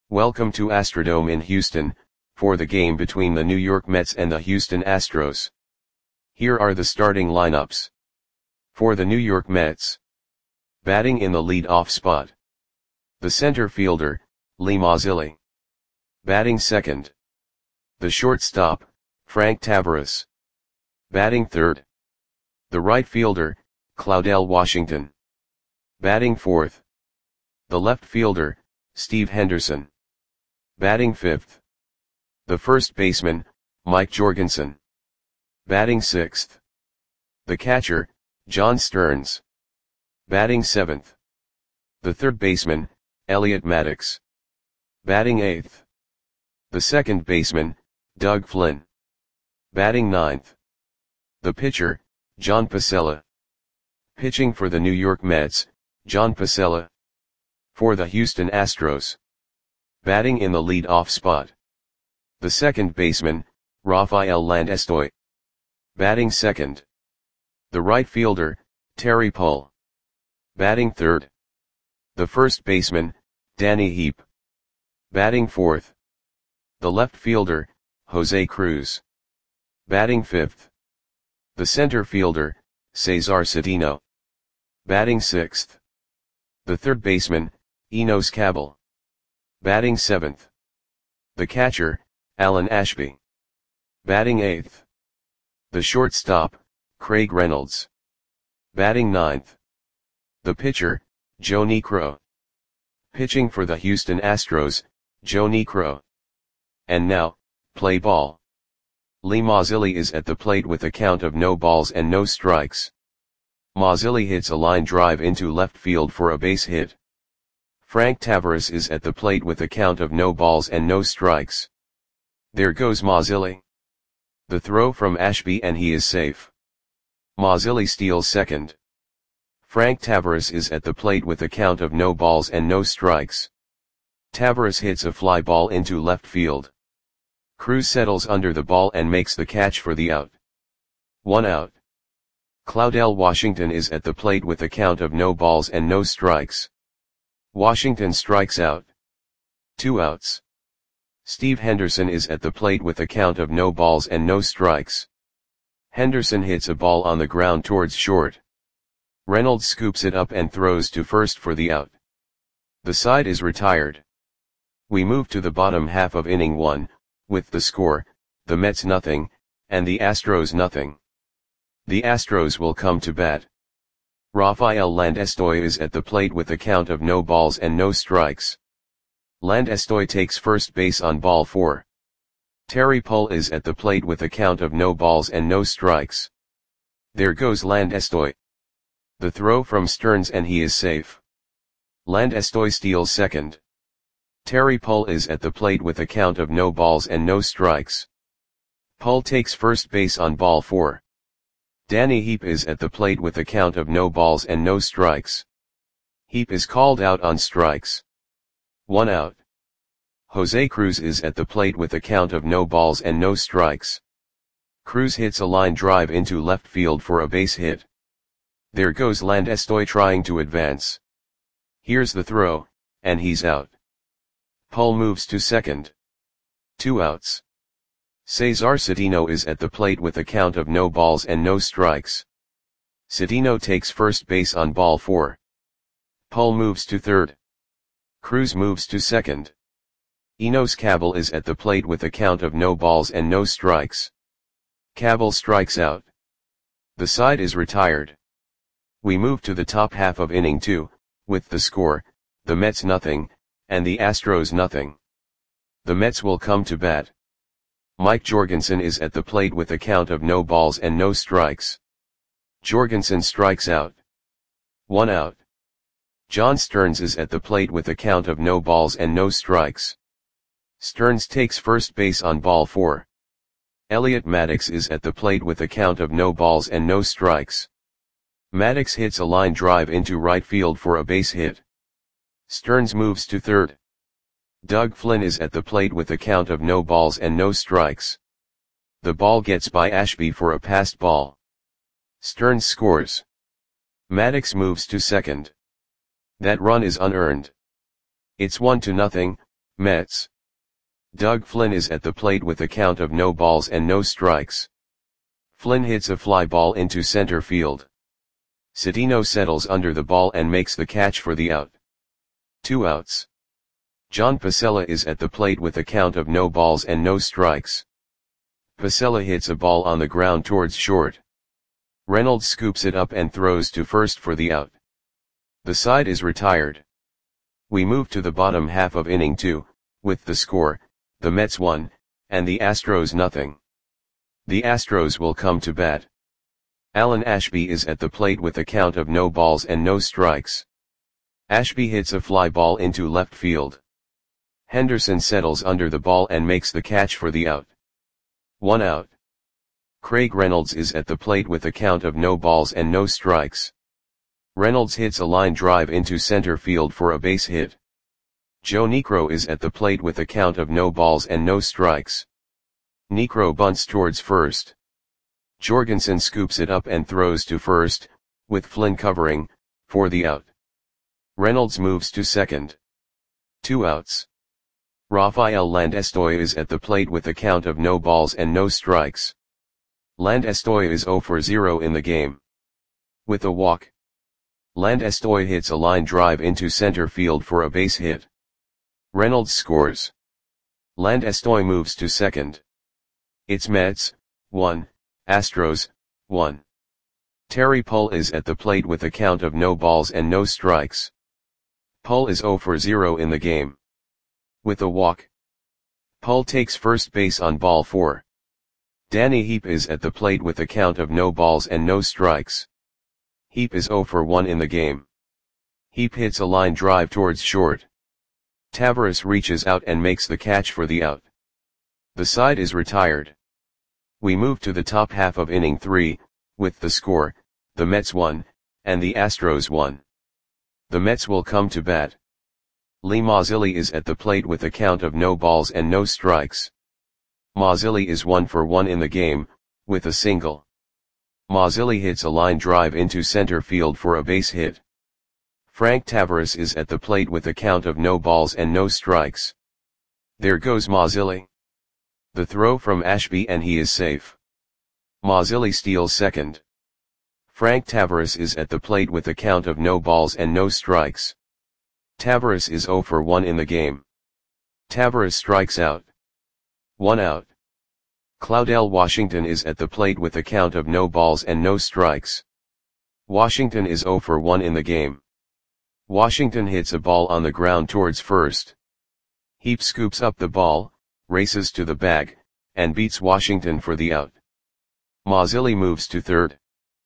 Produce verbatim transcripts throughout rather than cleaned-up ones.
Welcome to Astrodome in Houston, for the game between the New York Mets and the Houston Astros. Here are the starting lineups. For the New York Mets. Batting in the lead-off spot. The center fielder, Lee Mazzilli. Batting second. The shortstop, Frank Taveras. Batting third. The right fielder, Claudell Washington. Batting fourth. The left fielder, Steve Henderson. Batting fifth. The first baseman, Mike Jorgensen. Batting sixth. The catcher, John Stearns. Batting seventh. The third baseman, Elliot Maddox. Batting eighth. The second baseman, Doug Flynn. Batting ninth. The pitcher, John Pacella. Pitching for the New York Mets, John Pacella. For the Houston Astros. Batting in the lead-off spot. The second baseman, Rafael Landestoy. Batting second. The right fielder, Terry Pull. Batting third. The first baseman, Danny Heep. Batting fourth. The left fielder, Jose Cruz. Batting fifth. The center fielder, Cesar Cedeno. Batting sixth. The third baseman, Enos Cabell. Batting seventh. The catcher, Alan Ashby. Batting eighth. The shortstop, Craig Reynolds. Batting ninth. The pitcher, Joe Niekro. Pitching for the Houston Astros, Joe Niekro. And now, play ball. Lee Mazzilli is at the plate with a count of no balls and no strikes. Mazzilli hits a line drive into left field for a base hit. Frank Taveras is at the plate with a count of no balls and no strikes. There goes Mazzilli. The throw from Ashby and he is safe. Mazzilli steals second. Frank Taveras is at the plate with a count of no balls and no strikes. Taveras hits a fly ball into left field. Cruz settles under the ball and makes the catch for the out. One out. Claudell Washington is at the plate with a count of no balls and no strikes. Washington strikes out. Two outs. Steve Henderson is at the plate with a count of no balls and no strikes. Henderson hits a ball on the ground towards short. Reynolds scoops it up and throws to first for the out. The side is retired. We move to the bottom half of inning one, with the score, the Mets nothing, and the Astros nothing. The Astros will come to bat. Rafael Landestoy is at the plate with a count of no balls and no strikes. Landestoy takes first base on ball four. Terry Pull is at the plate with a count of no balls and no strikes. There goes Landestoy. The throw from Stearns and he is safe. Landestoy steals second. Terry Pull is at the plate with a count of no balls and no strikes. Pull takes first base on ball four. Danny Heep is at the plate with a count of no balls and no strikes. Heep is called out on strikes. One out. Jose Cruz is at the plate with a count of no balls and no strikes. Cruz hits a line drive into left field for a base hit. There goes Landestoy trying to advance. Here's the throw, and he's out. Pull moves to second. Two outs. Cesar Cedeno is at the plate with a count of no balls and no strikes. Cedeno takes first base on ball four. Pull moves to third. Cruz moves to second. Enos Cabell is at the plate with a count of no balls and no strikes. Cabell strikes out. The side is retired. We move to the top half of inning two, with the score, the Mets nothing, and the Astros nothing. The Mets will come to bat. Mike Jorgensen is at the plate with a count of no balls and no strikes. Jorgensen strikes out. One out. John Stearns is at the plate with a count of no balls and no strikes. Stearns takes first base on ball four. Elliot Maddox is at the plate with a count of no balls and no strikes. Maddox hits a line drive into right field for a base hit. Stearns moves to third. Doug Flynn is at the plate with a count of no balls and no strikes. The ball gets by Ashby for a passed ball. Stearns scores. Maddox moves to second. That run is unearned. It's one to nothing, Mets. Doug Flynn is at the plate with a count of no balls and no strikes. Flynn hits a fly ball into center field. Cedeno settles under the ball and makes the catch for the out. Two outs. John Pacella is at the plate with a count of no balls and no strikes. Pacella hits a ball on the ground towards short. Reynolds scoops it up and throws to first for the out. The side is retired. We move to the bottom half of inning two, with the score, the Mets one, and the Astros nothing. The Astros will come to bat. Alan Ashby is at the plate with a count of no balls and no strikes. Ashby hits a fly ball into left field. Henderson settles under the ball and makes the catch for the out. One out. Craig Reynolds is at the plate with a count of no balls and no strikes. Reynolds hits a line drive into center field for a base hit. Joe Niekro is at the plate with a count of no balls and no strikes. Niekro bunts towards first. Jorgensen scoops it up and throws to first, with Flynn covering, for the out. Reynolds moves to second. Two outs. Rafael Landestoy is at the plate with a count of no balls and no strikes. Landestoy is zero for zero in the game. With a walk. Landestoy hits a line drive into center field for a base hit. Reynolds scores. Landestoy moves to second. It's Mets, one, Astros, one. Terry Pull is at the plate with a count of no balls and no strikes. Pull is zero for zero in the game. With a walk. Pull takes first base on ball four. Danny Heap is at the plate with a count of no balls and no strikes. Heap is zero for one in the game. Heap hits a line drive towards short. Taveras reaches out and makes the catch for the out. The side is retired. We move to the top half of inning three, with the score, the Mets one, and the Astros one. The Mets will come to bat. Lee Mazzilli is at the plate with a count of no balls and no strikes. Mazzilli is one for one in the game, with a single. Mazzilli hits a line drive into center field for a base hit. Frank Taveras is at the plate with a count of no balls and no strikes. There goes Mazzilli. The throw from Ashby and he is safe. Mazzilli steals second. Frank Taveras is at the plate with a count of no balls and no strikes. Taveras is zero for one in the game. Taveras strikes out. One out. Claudel Washington is at the plate with a count of no balls and no strikes. Washington is zero for one in the game. Washington hits a ball on the ground towards first. Heap scoops up the ball, races to the bag, and beats Washington for the out. Mazzilli moves to third.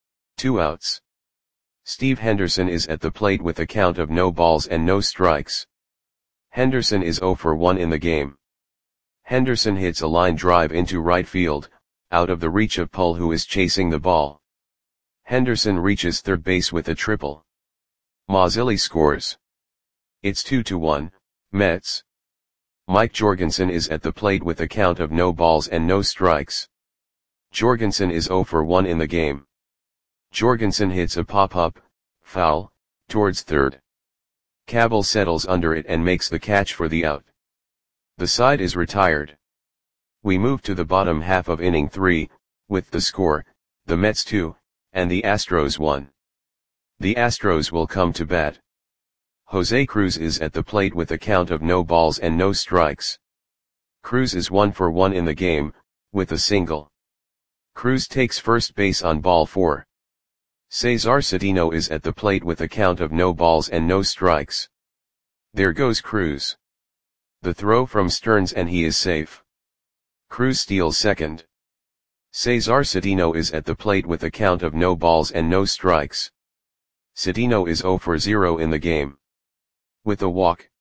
Two outs. Steve Henderson is at the plate with a count of no balls and no strikes. Henderson is zero for one in the game. Henderson hits a line drive into right field, out of the reach of Pull who is chasing the ball. Henderson reaches third base with a triple. Mazzilli scores. It's two to one, Mets. Mike Jorgensen is at the plate with a count of no balls and no strikes. Jorgensen is zero for one in the game. Jorgensen hits a pop-up, foul, towards third. Cabell settles under it and makes the catch for the out. The side is retired. We move to the bottom half of inning three, with the score, the Mets two, and the Astros one. The Astros will come to bat. Jose Cruz is at the plate with a count of no balls and no strikes. Cruz is one for one in the game, with a single. Cruz takes first base on ball four. Cesar Cedeno is at the plate with a count of no balls and no strikes. There goes Cruz. The throw from Stearns and he is safe. Cruz steals second. Cesar Cedeno is at the plate with a count of no balls and no strikes. Cedeno is zero for zero in the game. With a walk.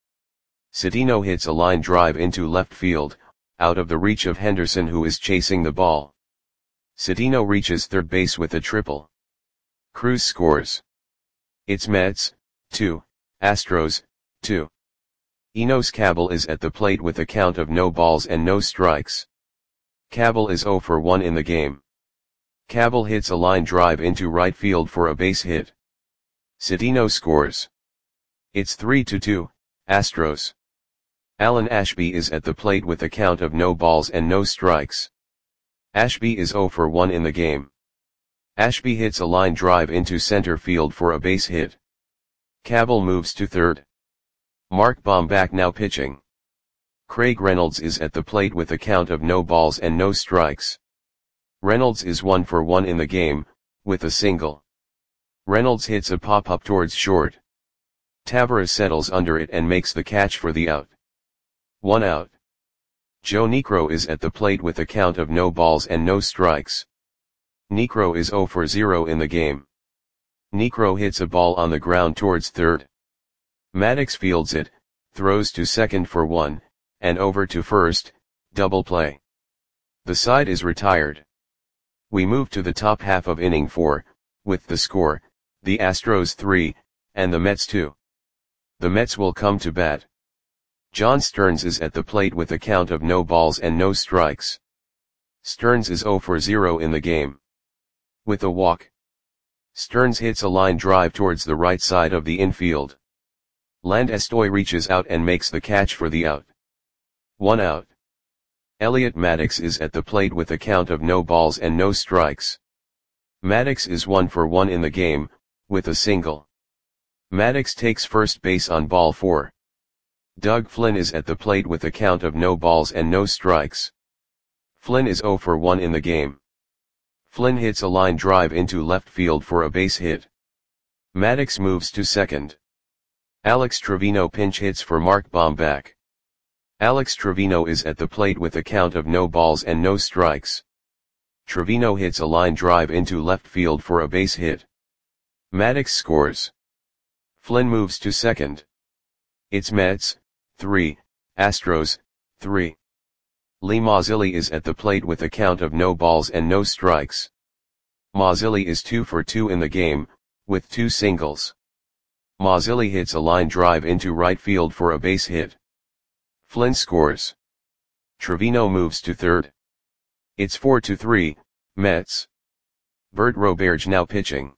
Cedeno hits a line drive into left field, out of the reach of Henderson who is chasing the ball. Cedeno reaches third base with a triple. Cruz scores. It's Mets, two, Astros, two. Enos Cabell is at the plate with a count of no balls and no strikes. Cabell is zero for one in the game. Cabell hits a line drive into right field for a base hit. Cedeno scores. It's three to two, Astros. Alan Ashby is at the plate with a count of no balls and no strikes. Ashby is zero for one in the game. Ashby hits a line drive into center field for a base hit. Cabell moves to third. Mark Bomback now pitching. Craig Reynolds is at the plate with a count of no balls and no strikes. Reynolds is one for one in the game, with a single. Reynolds hits a pop-up towards short. Tavares settles under it and makes the catch for the out. One out. Joe Niekro is at the plate with a count of no balls and no strikes. Niekro is zero for zero in the game. Niekro hits a ball on the ground towards third. Maddox fields it, throws to second for one, and over to first, double play. The side is retired. We move to the top half of inning four, with the score, the Astros three, and the Mets two. The Mets will come to bat. John Stearns is at the plate with a count of no balls and no strikes. Stearns is zero for zero in the game. With a walk. Stearns hits a line drive towards the right side of the infield. Landestoy reaches out and makes the catch for the out. One out. Elliot Maddox is at the plate with a count of no balls and no strikes. Maddox is one for one in the game, with a single. Maddox takes first base on ball four. Doug Flynn is at the plate with a count of no balls and no strikes. Flynn is zero for one in the game. Flynn hits a line drive into left field for a base hit. Maddox moves to second. Alex Trevino pinch hits for Mark Bomback. Alex Trevino is at the plate with a count of no balls and no strikes. Trevino hits a line drive into left field for a base hit. Maddox scores. Flynn moves to second. It's Mets, three, Astros, three. Lee Mazzilli is at the plate with a count of no balls and no strikes. Mazzilli is two for two in the game, with two singles. Mazzilli hits a line drive into right field for a base hit. Flynn scores. Trevino moves to third. It's four to three, Mets. Bert Roberge now pitching.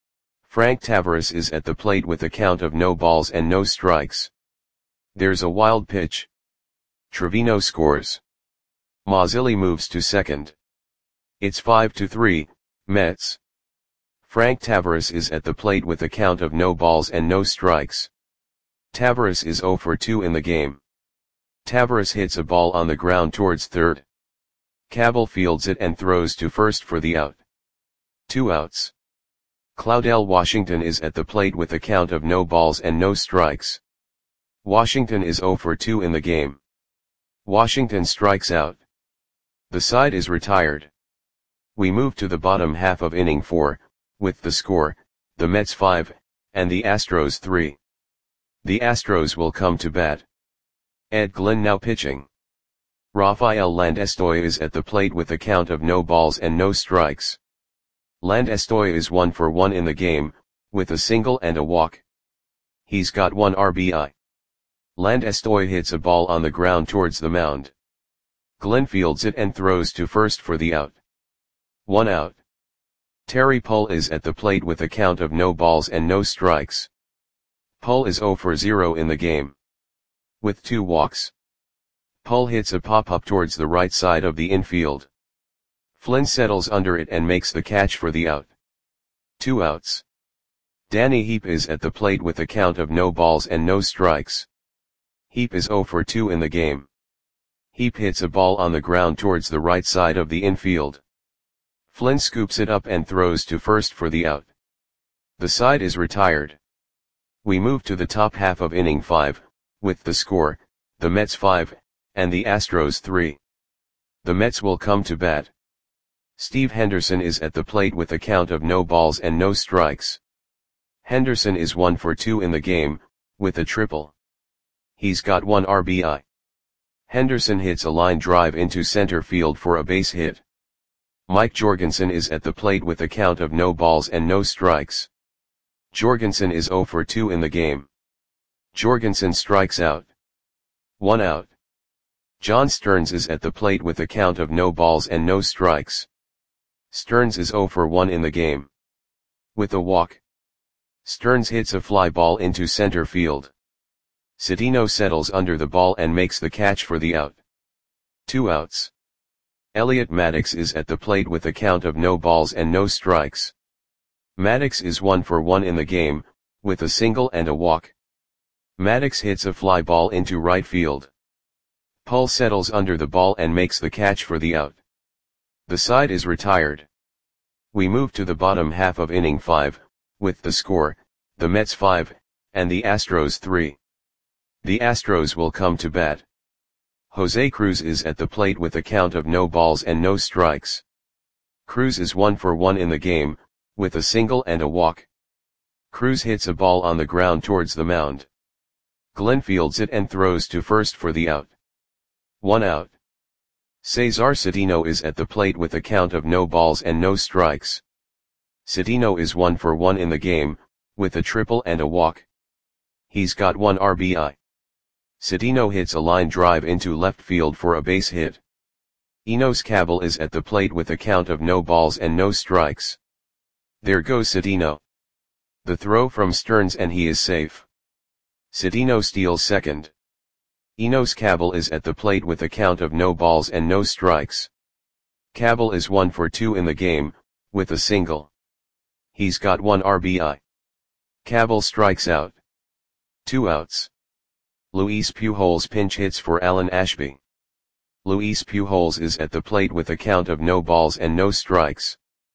Frank Tavares is at the plate with a count of no balls and no strikes. There's a wild pitch. Trevino scores. Mazzilli moves to second. It's five to three, Mets. Frank Tavares is at the plate with a count of no balls and no strikes. Tavares is zero for two in the game. Tavares hits a ball on the ground towards third. Cabell fields it and throws to first for the out. Two outs. Claudell Washington is at the plate with a count of no balls and no strikes. Washington is zero for two in the game. Washington strikes out. The side is retired. We move to the bottom half of inning four, with the score, the Mets five, and the Astros three. The Astros will come to bat. Ed Glynn now pitching. Rafael Landestoy is at the plate with a count of no balls and no strikes. Landestoy is one for one in the game, with a single and a walk. He's got one R B I. Landestoy hits a ball on the ground towards the mound. Glynn fields it and throws to first for the out. One out. Terry Pohl is at the plate with a count of no balls and no strikes. Pohl is zero for zero in the game. With two walks. Pohl hits a pop-up towards the right side of the infield. Flynn settles under it and makes the catch for the out. Two outs. Danny Heap is at the plate with a count of no balls and no strikes. Heap is zero for two in the game. Heap hits a ball on the ground towards the right side of the infield. Flynn scoops it up and throws to first for the out. The side is retired. We move to the top half of inning five, with the score, the Mets five, and the Astros three. The Mets will come to bat. Steve Henderson is at the plate with a count of no balls and no strikes. Henderson is one for two in the game, with a triple. He's got one R B I. Henderson hits a line drive into center field for a base hit. Mike Jorgensen is at the plate with a count of no balls and no strikes. Jorgensen is zero for two in the game. Jorgensen strikes out. One out. John Stearns is at the plate with a count of no balls and no strikes. Stearns is zero for one in the game. With a walk. Stearns hits a fly ball into center field. Cedeno settles under the ball and makes the catch for the out. Two outs. Elliot Maddox is at the plate with a count of no balls and no strikes. Maddox is one for one in the game, with a single and a walk. Maddox hits a fly ball into right field. Pull settles under the ball and makes the catch for the out. The side is retired. We move to the bottom half of inning five, with the score, the Mets five, and the Astros three. The Astros will come to bat. Jose Cruz is at the plate with a count of no balls and no strikes. Cruz is one for one in the game, with a single and a walk. Cruz hits a ball on the ground towards the mound. Glenn fields it and throws to first for the out. One out. Cesar Cedeno is at the plate with a count of no balls and no strikes. Cedeno is one for one in the game, with a triple and a walk. He's got one R B I. Cedeno hits a line drive into left field for a base hit. Enos Cabell is at the plate with a count of no balls and no strikes. There goes Cedeno. The throw from Stearns and he is safe. Cedeno steals second. Enos Cabell is at the plate with a count of no balls and no strikes. Cabell is one for two in the game, with a single. He's got one R B I. Cabell strikes out. Two outs. Luis Pujols pinch hits for Alan Ashby. Luis Pujols is at the plate with a count of no balls and no strikes.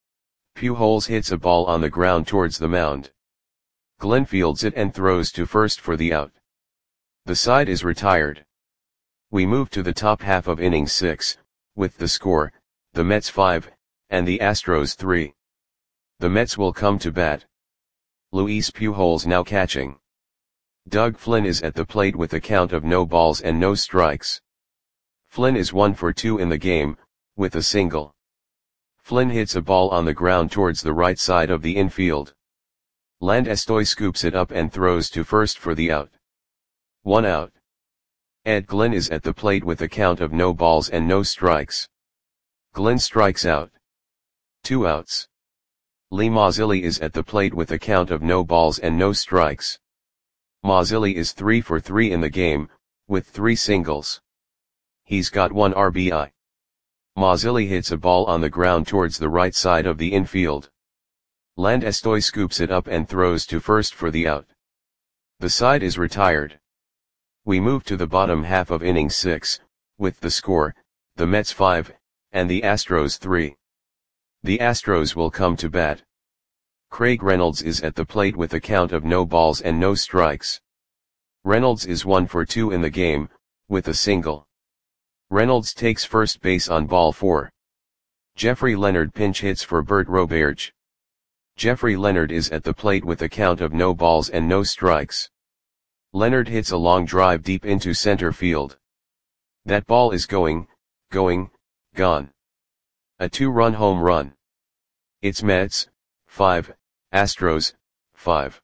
Pujols hits a ball on the ground towards the mound. Glenn fields it and throws to first for the out. The side is retired. We move to the top half of inning six, with the score, the Mets five, and the Astros three. The Mets will come to bat. Luis Pujols now catching. Doug Flynn is at the plate with a count of no balls and no strikes. Flynn is one for two in the game, with a single. Flynn hits a ball on the ground towards the right side of the infield. Landestoy scoops it up and throws to first for the out. One out. Ed Glenn is at the plate with a count of no balls and no strikes. Glenn strikes out. Two outs. Lee Mazzilli is at the plate with a count of no balls and no strikes. Mazzilli is three for three in the game, with three singles. He's got one R B I. Mazzilli hits a ball on the ground towards the right side of the infield. Landestoy scoops it up and throws to first for the out. The side is retired. We move to the bottom half of inning six, with the score, the Mets five, and the Astros three. The Astros will come to bat. Craig Reynolds is at the plate with a count of no balls and no strikes. Reynolds is one for two in the game, with a single. Reynolds takes first base on ball four. Jeffrey Leonard pinch hits for Bert Roberge. Jeffrey Leonard is at the plate with a count of no balls and no strikes. Leonard hits a long drive deep into center field. That ball is going, going, gone. A two-run home run. It's Mets, five, Astros, five.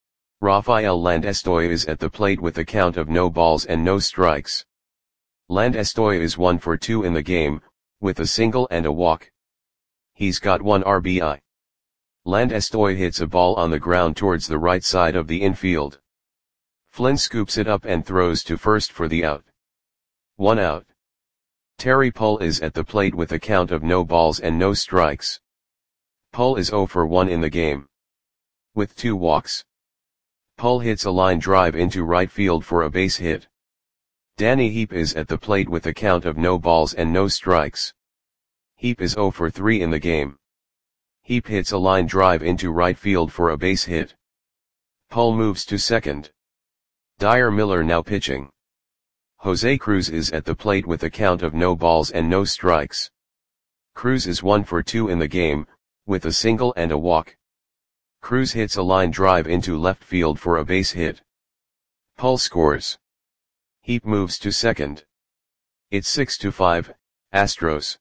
Rafael Landestoy is at the plate with a count of no balls and no strikes. Landestoy is one for two in the game, with a single and a walk. He's got one R B I. Landestoy hits a ball on the ground towards the right side of the infield. Flynn scoops it up and throws to first for the out. One out. Terry Pull is at the plate with a count of no balls and no strikes. Pull is zero for one in the game. With two walks. Pull hits a line drive into right field for a base hit. Danny Heap is at the plate with a count of no balls and no strikes. Heap is zero for three in the game. Heap hits a line drive into right field for a base hit. Pull moves to second. Dyer Miller now pitching. Jose Cruz is at the plate with a count of no balls and no strikes. Cruz is one for two in the game, with a single and a walk. Cruz hits a line drive into left field for a base hit. Pull scores. Heap moves to second. It's six to five, Astros.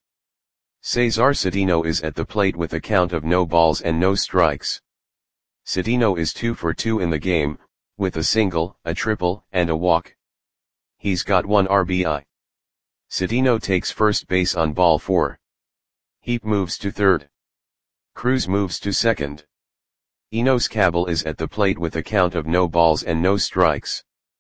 Cesar Cedeno is at the plate with a count of no balls and no strikes. Cedeno is two for two in the game, with a single, a triple, and a walk. He's got one R B I. Cedeno takes first base on ball four. Heap moves to third. Cruz moves to second. Enos Cabell is at the plate with a count of no balls and no strikes.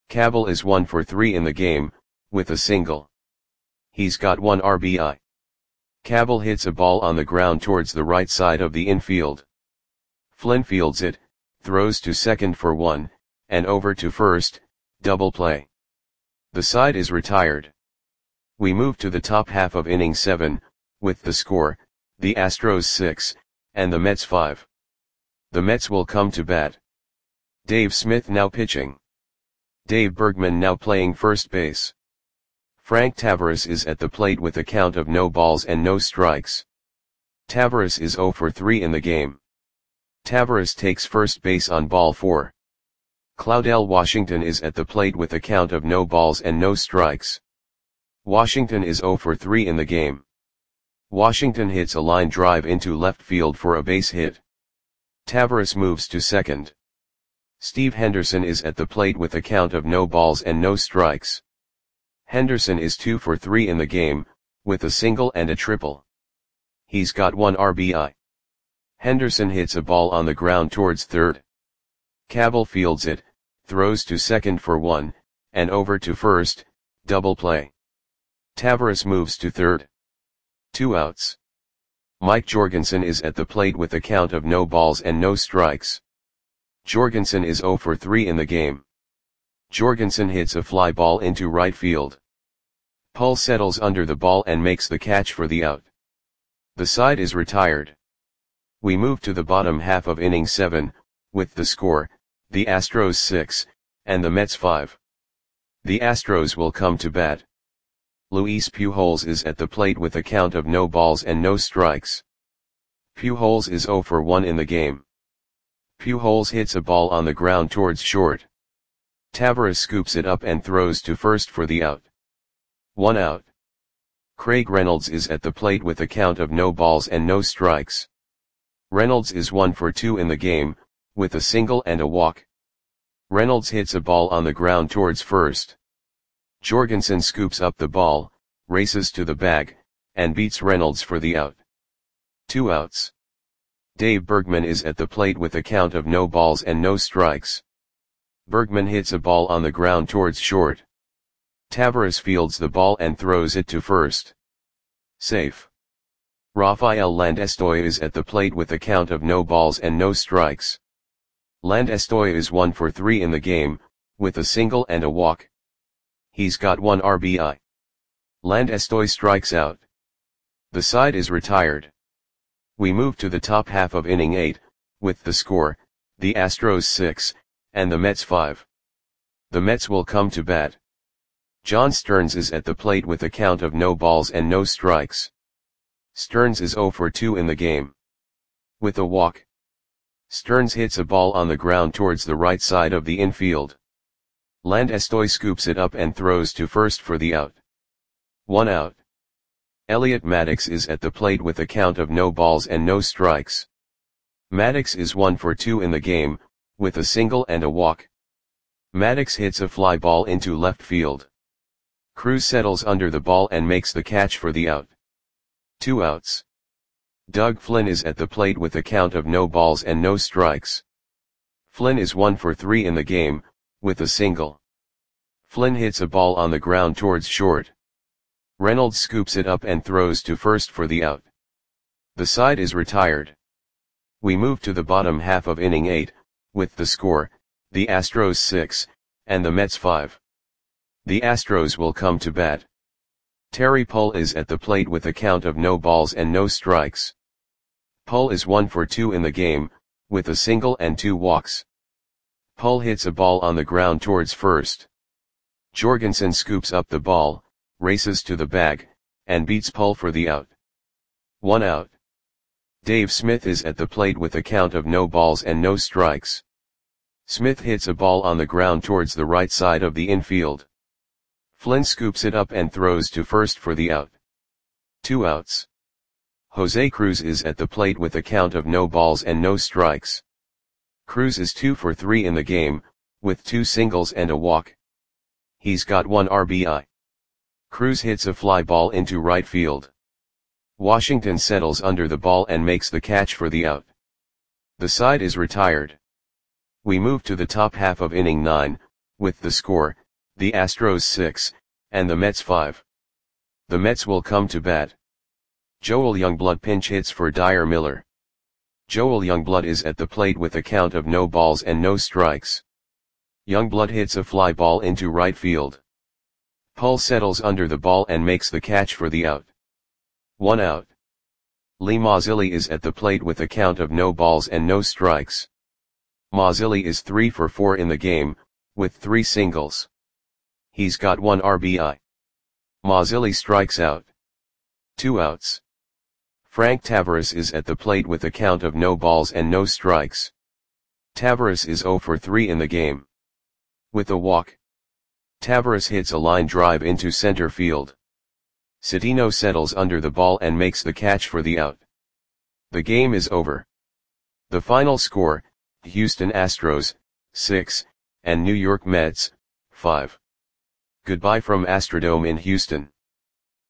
Cabell is one for three in the game, with a single. He's got one R B I. Cabell hits a ball on the ground towards the right side of the infield. Flynn fields it, throws to second for one, and over to first, double play. The side is retired. We move to the top half of inning seven, with the score, the Astros six, and the Mets five. The Mets will come to bat. Dave Smith now pitching. Dave Bergman now playing first base. Frank Taveras is at the plate with a count of no balls and no strikes. Taveras is zero for three in the game. Taveras takes first base on ball four. Claudell Washington is at the plate with a count of no balls and no strikes. Washington is zero for three in the game. Washington hits a line drive into left field for a base hit. Taveras moves to second. Steve Henderson is at the plate with a count of no balls and no strikes. Henderson is two for three in the game, with a single and a triple. He's got one R B I. Henderson hits a ball on the ground towards third. Cabell fields it, throws to second for one, and over to first, double play. Taveras moves to third. Two outs. Mike Jorgensen is at the plate with a count of no balls and no strikes. Jorgensen is zero for three in the game. Jorgensen hits a fly ball into right field. Pull settles under the ball and makes the catch for the out. The side is retired. We move to the bottom half of inning seven, with the score, the Astros six, and the Mets five. The Astros will come to bat. Luis Pujols is at the plate with a count of no balls and no strikes. Pujols is zero for one in the game. Pujols hits a ball on the ground towards short. Taveras scoops it up and throws to first for the out. One out. Craig Reynolds is at the plate with a count of no balls and no strikes. Reynolds is one for two in the game, with a single and a walk. Reynolds hits a ball on the ground towards first. Jorgensen scoops up the ball, races to the bag, and beats Reynolds for the out. Two outs. Dave Bergman is at the plate with a count of no balls and no strikes. Bergman hits a ball on the ground towards short. Taveras fields the ball and throws it to first. Safe. Rafael Landestoy is at the plate with a count of no balls and no strikes. Landestoy is one for three in the game, with a single and a walk. He's got one R B I. Landestoy strikes out. The side is retired. We move to the top half of inning eight, with the score, the Astros six, and the Mets five. The Mets will come to bat. John Stearns is at the plate with a count of no balls and no strikes. Stearns is zero for two in the game. With a walk. Stearns hits a ball on the ground towards the right side of the infield. Landestoy scoops it up and throws to first for the out. One out. Elliot Maddox is at the plate with a count of no balls and no strikes. Maddox is one for two in the game, with a single and a walk. Maddox hits a fly ball into left field. Cruz settles under the ball and makes the catch for the out. Two outs. Doug Flynn is at the plate with a count of no balls and no strikes. Flynn is one for three in the game, with a single. Flynn hits a ball on the ground towards short. Reynolds scoops it up and throws to first for the out. The side is retired. We move to the bottom half of inning eight, with the score, the Astros six, and the Mets five. The Astros will come to bat. Terry Pull is at the plate with a count of no balls and no strikes. Pull is one for two in the game, with a single and two walks. Pull hits a ball on the ground towards first. Jorgensen scoops up the ball, races to the bag, and beats Pull for the out. One out. Dave Smith is at the plate with a count of no balls and no strikes. Smith hits a ball on the ground towards the right side of the infield. Flynn scoops it up and throws to first for the out. Two outs. Jose Cruz is at the plate with a count of no balls and no strikes. Cruz is two for three in the game, with two singles and a walk. He's got one R B I. Cruz hits a fly ball into right field. Washington settles under the ball and makes the catch for the out. The side is retired. We move to the top half of inning nine, With the score, the Astros six, and the Mets five. The Mets will come to bat. Joel Youngblood pinch hits for Dyer Miller. Joel Youngblood is at the plate with a count of no balls and no strikes. Youngblood hits a fly ball into right field. Pull settles under the ball and makes the catch for the out. One out. Lee Mazzilli is at the plate with a count of no balls and no strikes. Mazzilli is three for four in the game, with three singles. He's got one R B I. Mazzilli strikes out. Two outs. Frank Taveras is at the plate with a count of no balls and no strikes. Taveras is zero for three in the game. With a walk. Taveras hits a line drive into center field. Citino settles under the ball and makes the catch for the out. The game is over. The final score, Houston Astros, six, and New York Mets, five. Goodbye from Astrodome in Houston.